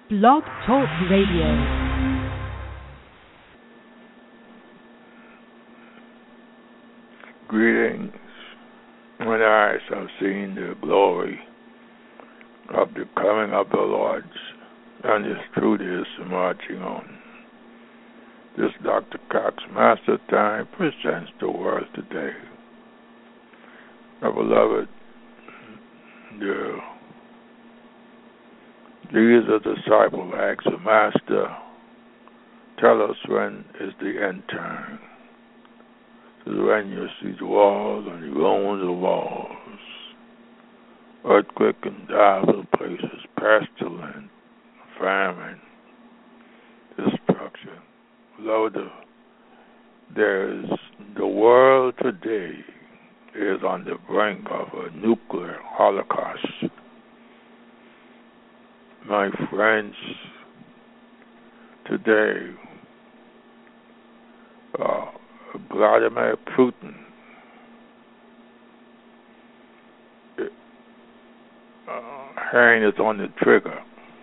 Blog Talk Radio. Greetings. When eyes have seen the glory of the coming of the Lord, and His truth is marching on. This Dr. Cox Master Time presents the word today. My beloved, Jesus' disciple asked the Master, tell us when is the end time. This is when you see the walls and the ruins of walls, earthquake in diverse places, pestilence, famine, destruction. Lord, there's the world today is on the brink of a nuclear holocaust. My friends, today, Vladimir Putin hand is on the trigger.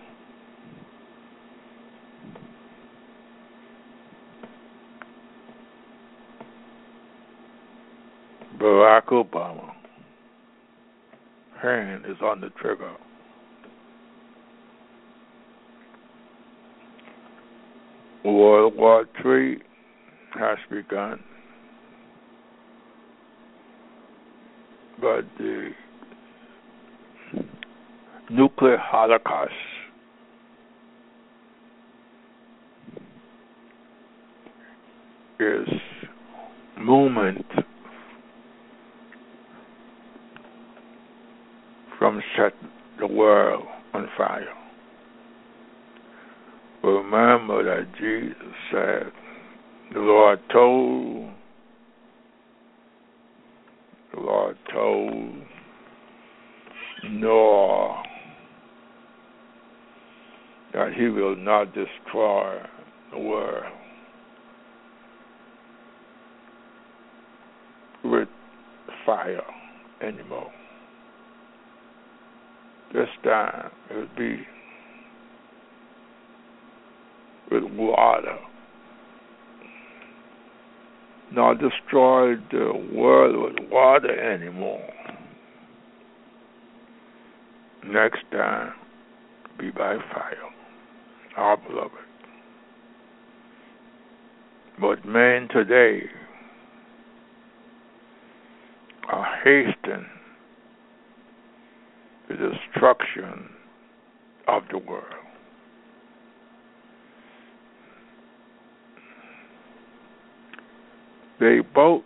Barack Obama hand is on the trigger. World War III has begun, but the nuclear holocaust is movement from set the world on fire. Remember that Jesus said, the Lord told Noah that he will not destroy the world with fire anymore. This time it will be with water. Not destroy the world with water anymore. Next time, be by fire, our beloved. But men today are hastening the destruction of the world. They both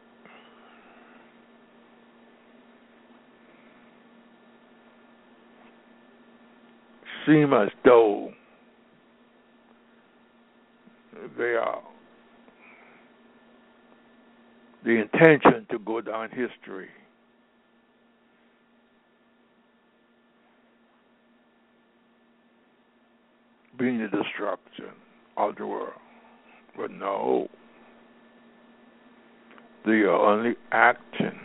seem as though they are the intention to go down history. Being the destruction of the world. But no. They are only acting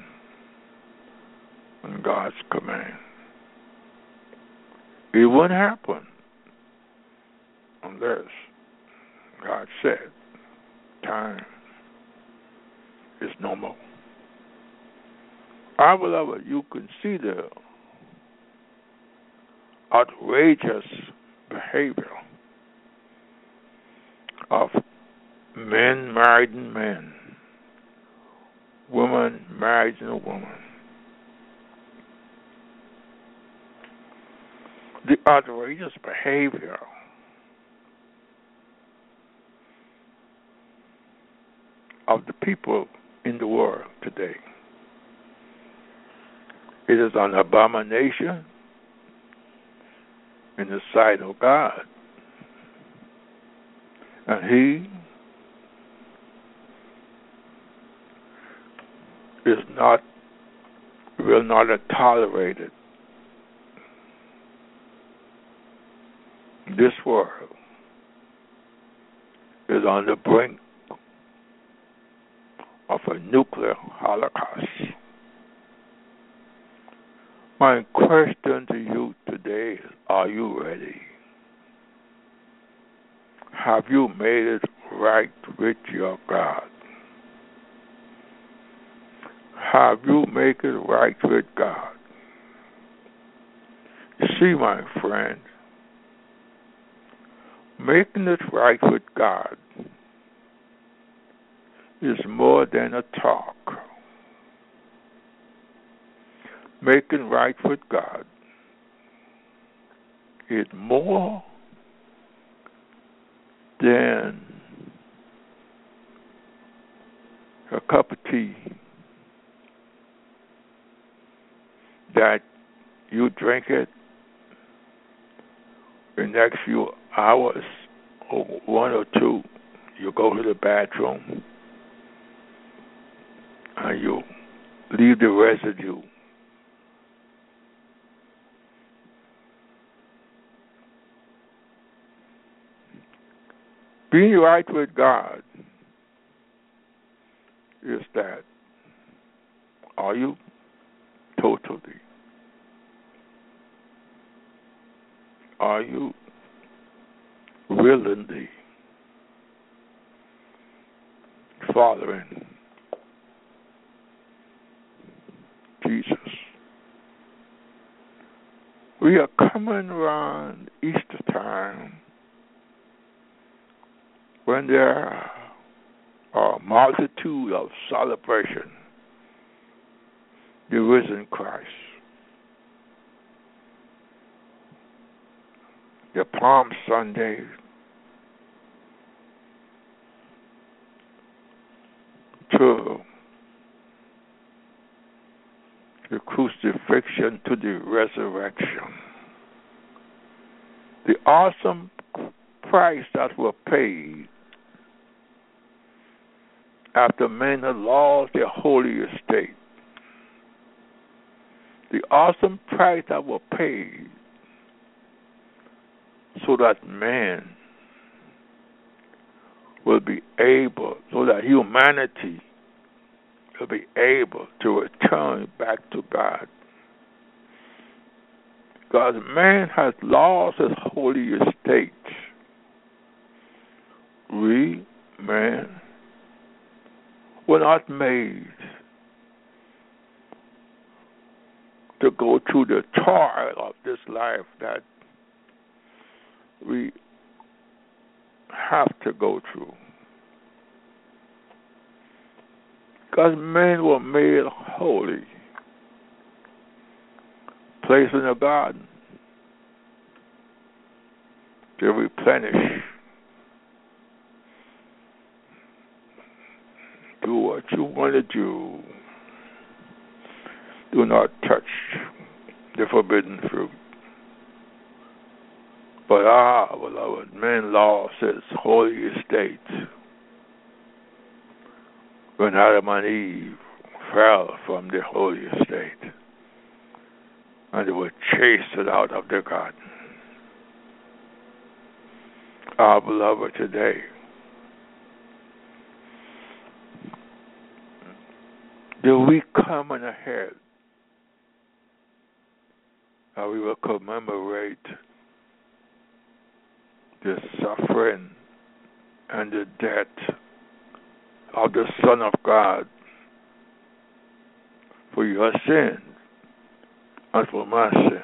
on God's command. It won't happen unless God said time is no more. Our beloved, you can see the outrageous behavior of men marrying men, woman marries a woman. The outrageous behavior of the people in the world today. It is an abomination in the sight of God. And He will not tolerate it. This world is on the brink of a nuclear holocaust. My question to you today is, are you ready? Have you made it right with your God? Have you made it right with God? You see, my friend, making it right with God is more than a talk. Making right with God is more than a cup of tea that you drink it the next few hours, or one or two, you go to the bathroom and you leave the residue. Being right with God is that, are you totally? Are you willingly following Jesus? We are coming around Easter time when there are a multitude of celebration, the risen Christ. The Palm Sunday, to the crucifixion, to the resurrection. The awesome price that was paid after men had lost their holy estate. The awesome price that was paid so that man will be able, so that humanity will be able to return back to God. Because man has lost his holy estate. We, man, were not made to go through the toil of this life that we have to go through. Because men were made holy, placed in a garden to replenish. Do what you want to do. Do not touch the forbidden fruit. But beloved, man lost his holy estate when Adam and Eve fell from the holy estate and they were chased out of the garden. Our beloved, today, the week coming ahead, we will commemorate the suffering and the death of the Son of God for your sin and for my sin.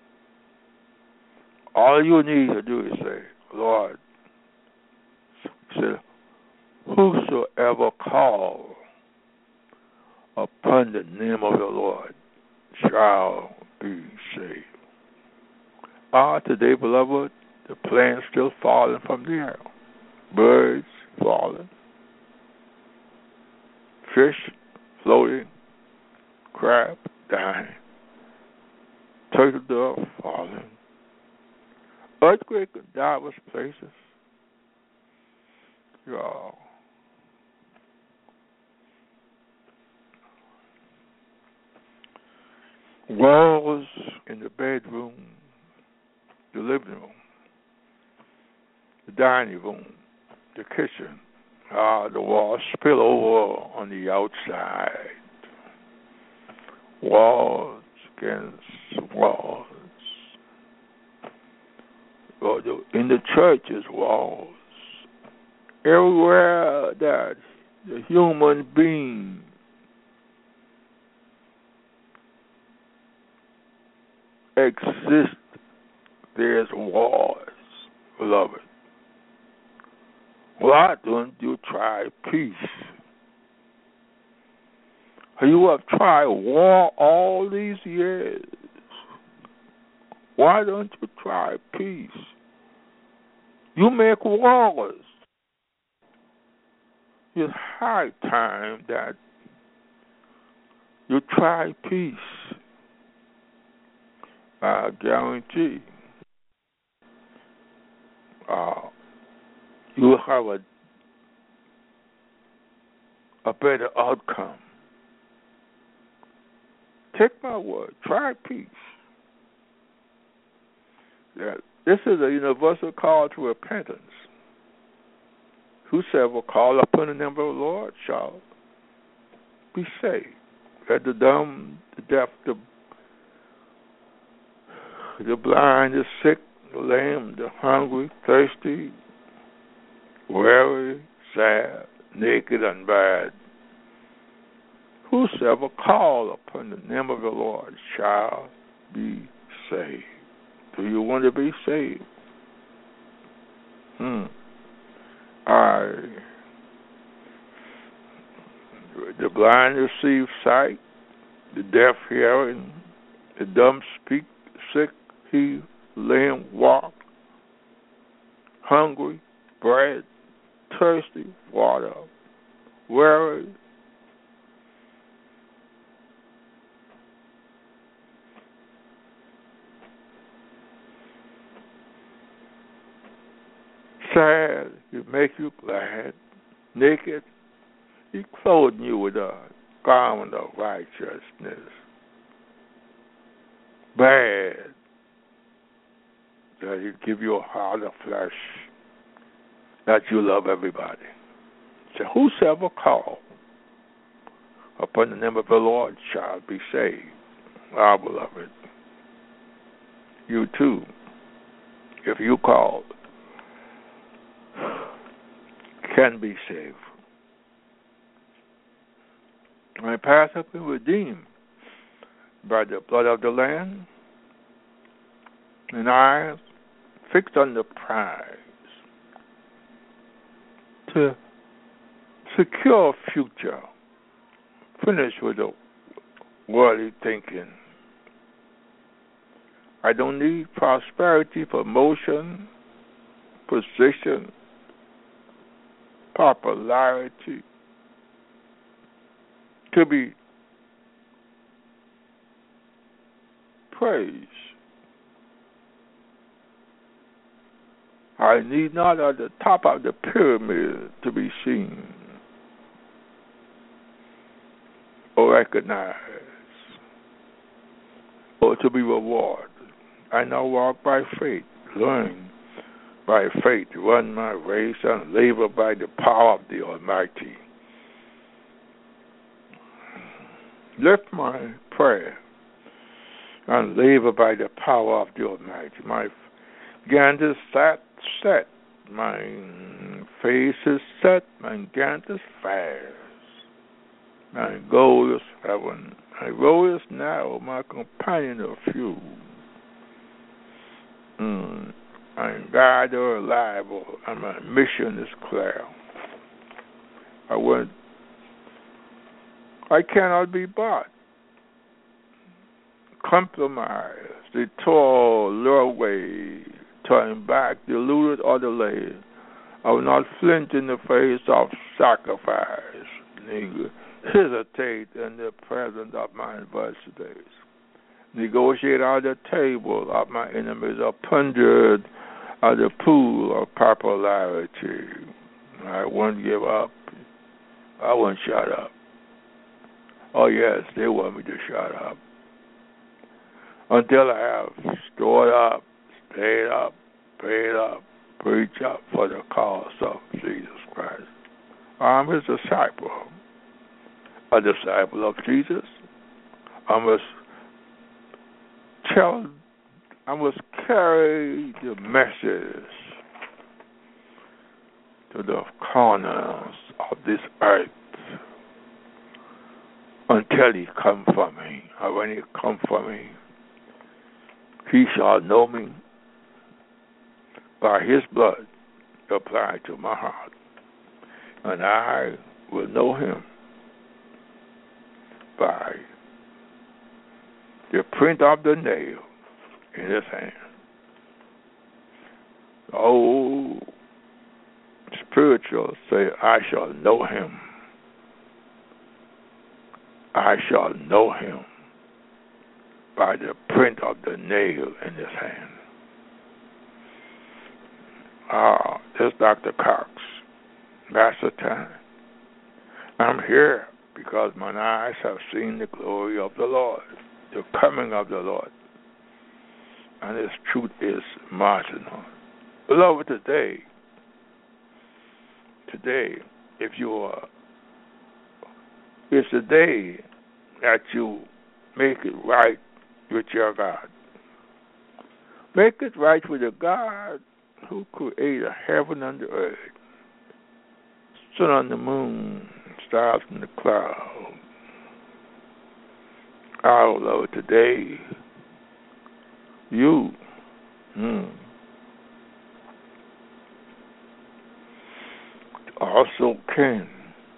All you need to do is say, Lord, say, whosoever call upon the name of the Lord shall be saved. Today, beloved, the planes still falling from the air. Birds falling. Fish floating. Crab dying. Turtle dove falling. Earthquake in diverse places. Y'all. Walls in the bedroom, the living room, the dining room, the kitchen. The walls spill over on the outside. Walls against walls. In the churches, walls Everywhere that the human being exists, there's wars, beloved. Why don't you try peace? You have tried war all these years. Why don't you try peace? You make wars. It's high time that you try peace. I guarantee you will have a better outcome. Take my word. Try peace. Yeah, this is a universal call to repentance. Whosoever call upon the name of the Lord shall be saved. Let the dumb, the deaf, the blind, the sick, the lame, the hungry, thirsty, weary, sad, naked, and bad. Whosoever call upon the name of the Lord shall be saved. Do you want to be saved? The blind receive sight, the deaf hearing, the dumb speak, sick heal, lame walk, hungry bread, thirsty water, weary, sad, he make you glad, naked, he clothed you with a garment of righteousness. Bad, that he give you a heart of flesh, that you love everybody. So whosoever call upon the name of the Lord shall be saved. Our beloved, you too, if you call, can be saved. My past have been redeemed by the blood of the Lamb, and eyes fixed on the prize to secure a future, finish with the worldly thinking. I don't need prosperity, promotion, position, popularity to be praised. I need not at the top of the pyramid to be seen or recognized or to be rewarded. I now walk by faith, learn by faith, run my race, and labor by the power of the Almighty. Lift my prayer and labor by the power of the Almighty. My gant is set. My face is set. My gant is fast. My goal is heaven. My road is narrow. My companion are few. My guide are reliable, and my mission is clear. I cannot be bought, compromised, detour, lure away, turn back, deluded, or delayed. I will not flinch in the face of sacrifice, neither hesitate in the presence of my adversaries. Negotiate at the table of my enemies, or plundered at the pool of popularity. I won't give up. I won't shut up. Oh, yes, they want me to shut up. Until I have stored up, stayed up, paid up, preached up for the cause of Jesus Christ. I'm his disciple, a disciple of Jesus. I must carry the message to the corners of this earth until he come for me. And when he come for me, he shall know me by his blood applied to my heart. And I will know him by the print of the nail in his hand. Oh, spiritual say, I shall know him. I shall know him by the print of the nail in his hand. This is Dr. Cox, Master Time. I'm here because my eyes have seen the glory of the Lord, the coming of the Lord, and his truth is marginal. Beloved, today, if you are, it's the day that you make it right with your God. Make it right with the God who created heaven and the earth, sun and the moon, stars and the clouds. Our Lord, today, you also can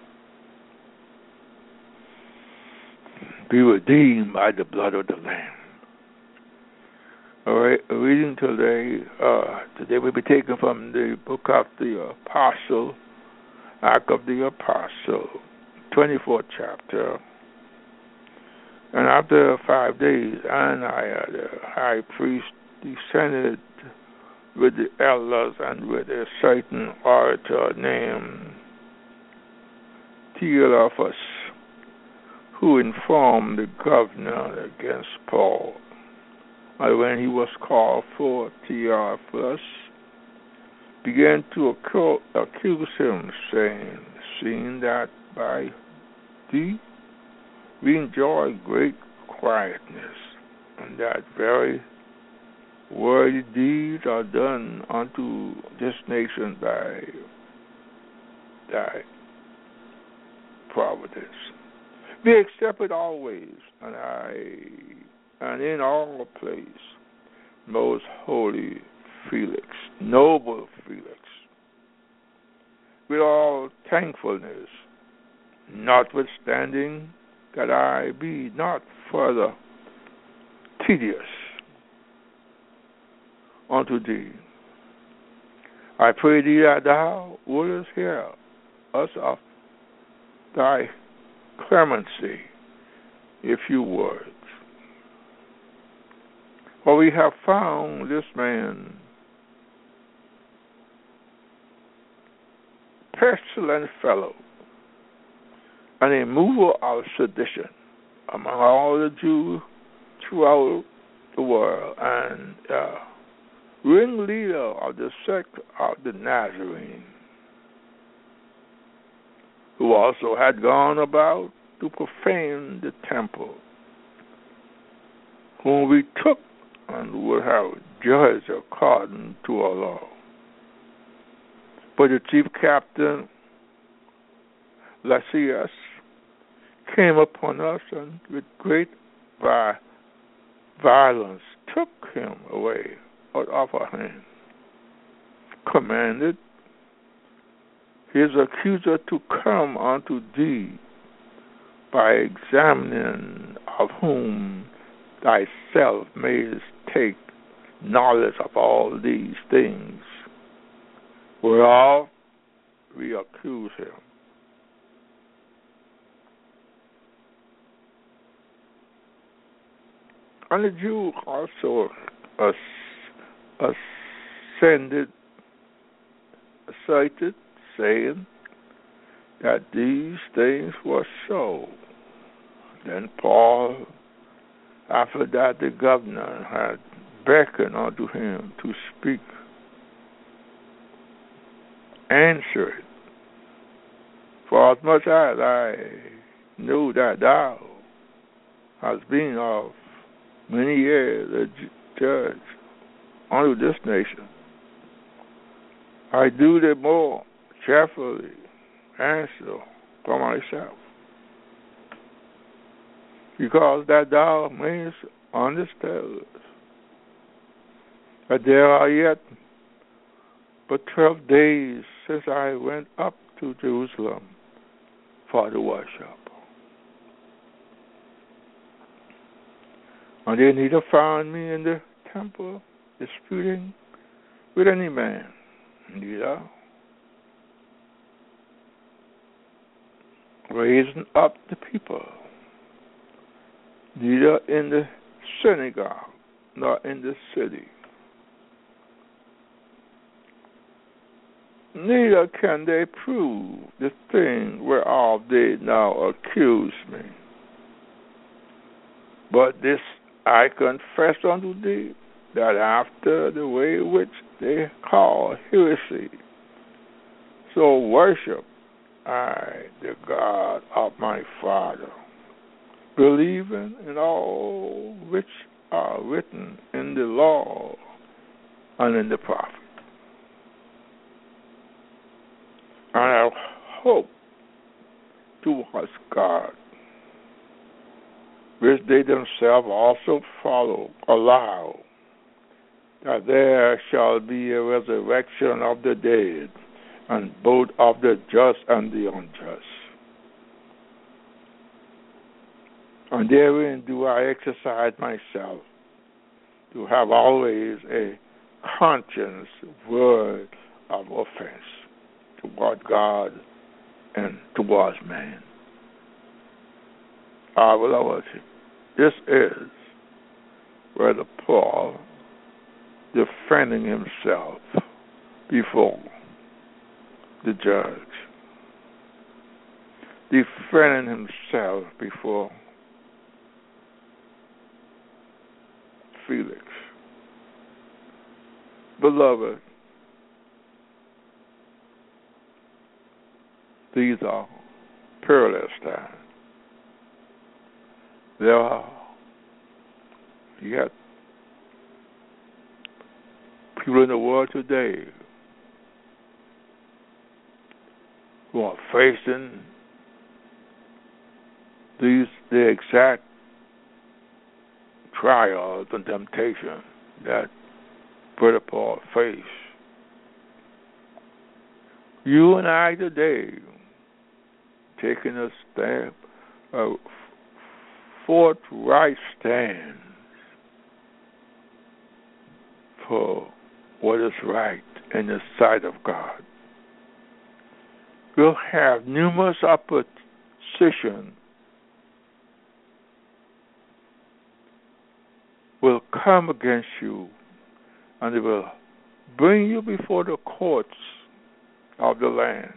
be redeemed by the blood of the Lamb. All right, reading today will be taken from the book of the Apostle, Act of the Apostle, 24th chapter. And after 5 days, Ananias, the high priest, descended with the elders and with a certain orator named Theophilus, who informed the governor against Paul. And when he was called for, Theophilus began to accuse him, saying, seeing that by thee we enjoy great quietness, and that very worthy deeds are done unto this nation by thy providence. Be accepted always, and in all place, most holy Felix, noble Felix, with all thankfulness, notwithstanding that I be not further tedious unto thee. I pray thee that thou wouldest hear us of thy clemency, a few words. For we have found this man pestilent fellow, and a mover of sedition among all the Jews throughout the world, and ringleader of the sect of the Nazarene, who also had gone about to profane the temple, whom we took and would have judged according to our law. But the chief captain, Lysias, came upon us and with great violence took him away out of our hand, commanded his accuser to come unto thee by examining of whom thyself mayest take knowledge of all these things, whereof we accuse him. And the Jew also asserted, saying that these things were so. Then Paul, after that the governor had beckoned unto him to speak, answered, for as much as I know that thou hast been of many years a judge unto this nation, I do the more cheerfully answer for myself, because that thou mayest understand that there are yet but 12 days since I went up to Jerusalem for the worship. And they neither found me in the temple disputing with any man, neither raising up the people, neither in the synagogue nor in the city. Neither can they prove the thing whereof they now accuse me. But this I confess unto thee, that after the way which they call heresy, so worship I the God of my Father, believing in all which are written in the law and in the prophets. And I hope towards God, which they themselves also allow, that there shall be a resurrection of the dead, and both of the just and the unjust. And therein do I exercise myself to have always a conscience word of offense toward God and towards man. Our beloved, this is Brother Paul defending himself before the judge, defending himself before Felix. Beloved, these are perilous times. There are yet people in the world today who are facing the exact trials and temptation that Brother Paul faced. You and I today taking a stand, a forthright stand for what is right in the sight of God. We'll have numerous opposition will come against you, and they will bring you before the courts of the land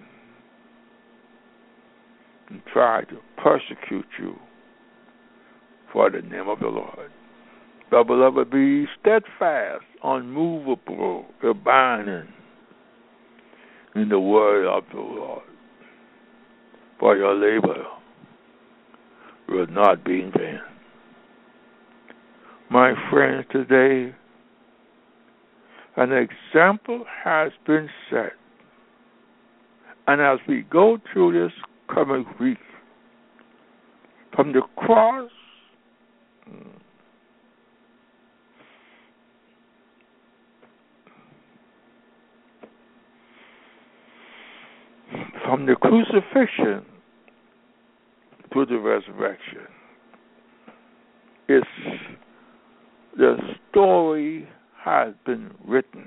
and try to persecute you for the name of the Lord. But beloved, be steadfast, unmovable, abiding in the word of the Lord, for your labor will not be in vain. My friends, today an example has been set, and as we go through this coming week, from the cross from the crucifixion to the resurrection, the story has been written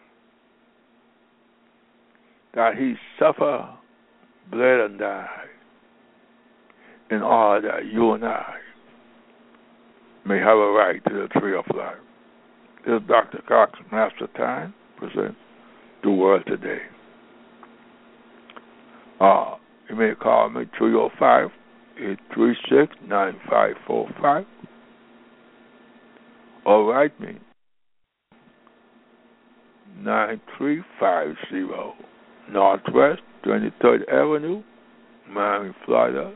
that he suffered, bled, and died in order that you and I may have a right to the tree of life. This is Dr. Cox, Master Time, presents The Word Today. You may call me 305-836-9545 or write me 9350 Northwest 23rd Avenue, Miami, Florida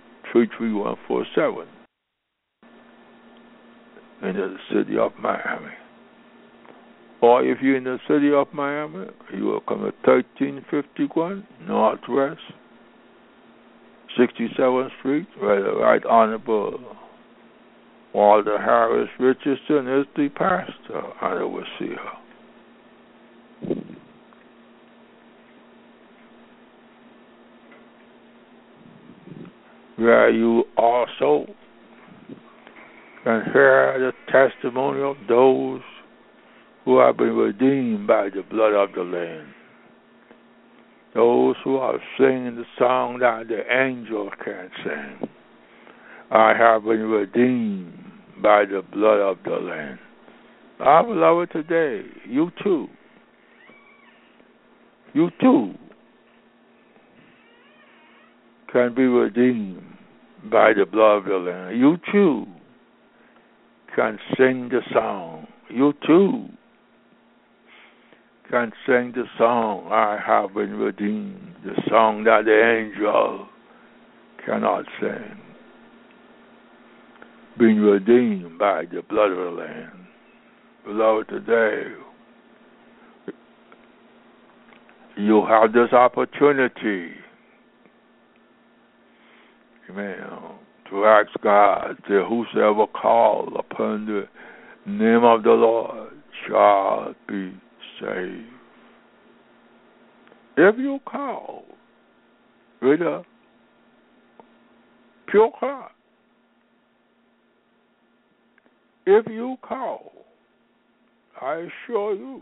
33147 in the city of Miami. Or if you're in the city of Miami, you will come to 1351 Northwest 67th Street, where the Right Honorable Walter Harris Richardson is the pastor and overseer. Where you also can hear the testimony of those who have been redeemed by the blood of the Lamb. Those who are singing the song that the angels can't sing. I have been redeemed by the blood of the Lamb. I beloved today, you too can be redeemed by the blood of the Lamb. You too can sing the song. You too can sing the song, I have been redeemed, the song that the angel cannot sing. Being redeemed by the blood of the Lamb. Beloved, today you have this opportunity, amen, to ask God that whosoever call upon the name of the Lord shall be saved. If you call with a pure heart, if you call, I assure you,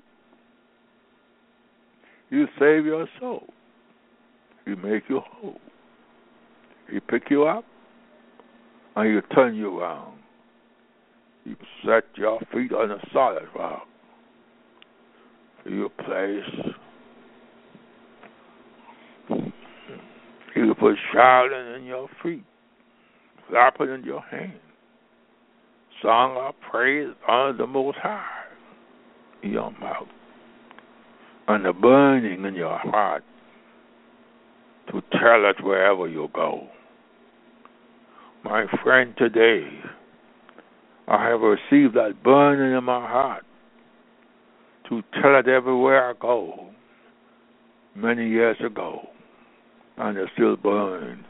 you save your soul. He make you whole. He pick you up and He turn you around. He set your feet on a solid rock. You place. He will put shouting in your feet, clapping in your hands, song of praise unto the Most High in your mouth, and the burning in your heart to tell it wherever you go. My friend, today I have received that burning in my heart to tell it everywhere I go many years ago, and it still burns.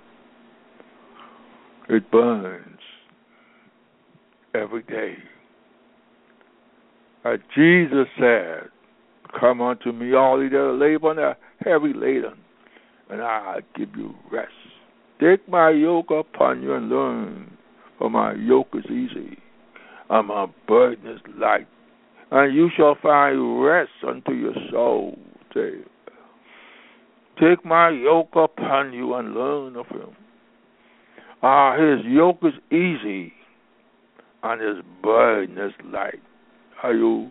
It burns every day. As Jesus said, come unto me, all ye that are labor and are heavy laden, and I'll give you rest. Take my yoke upon you and learn, for my yoke is easy, and my burden is light. And you shall find rest unto your soul. Take my yoke upon you and learn of Him. His yoke is easy, and His burden is light. Are you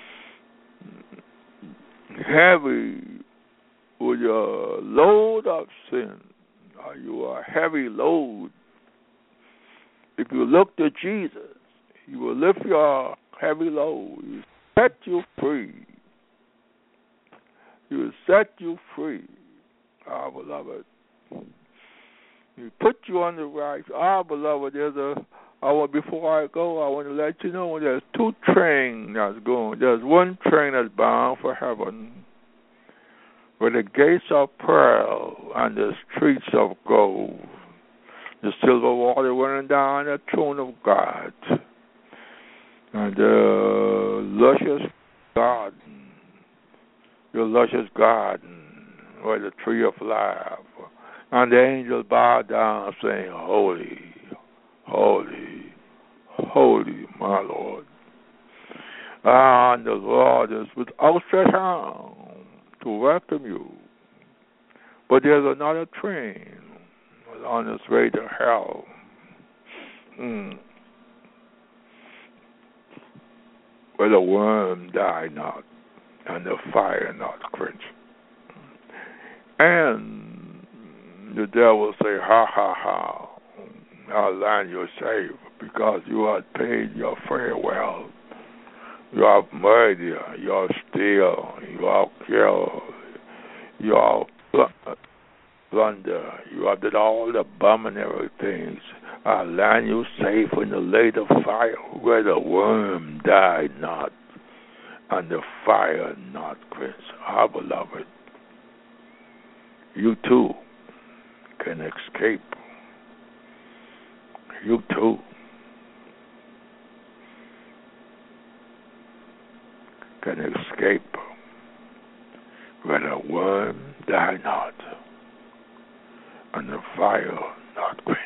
heavy with your load of sin? Are you a heavy load? If you look to Jesus, He will lift your heavy load. He will set you free. He will set you free, our beloved. He put you on the right. Our beloved, before I go, I want to let you know there's two trains that's going. There's one train that's bound for heaven, where the gates of pearl and the streets of gold, the silver water running down the throne of God, and the luscious garden, where the tree of life, and the angels bow down saying, holy, holy, holy, my Lord. And the Lord is with outstretched arms to welcome you. But there's another train on its way to hell. Where the worm died not, and the fire not quenched. And the devil say, ha, ha, ha, I'll land you safe, because you have paid your farewell. You have murdered, you have steal, you have killed, you have plunder, you have did all the abominable things. I'll land you safe in the lake of fire, where the worm died not, and the fire not quench. Our beloved, you too can escape. You too can escape where the worm die not and the fire not quench.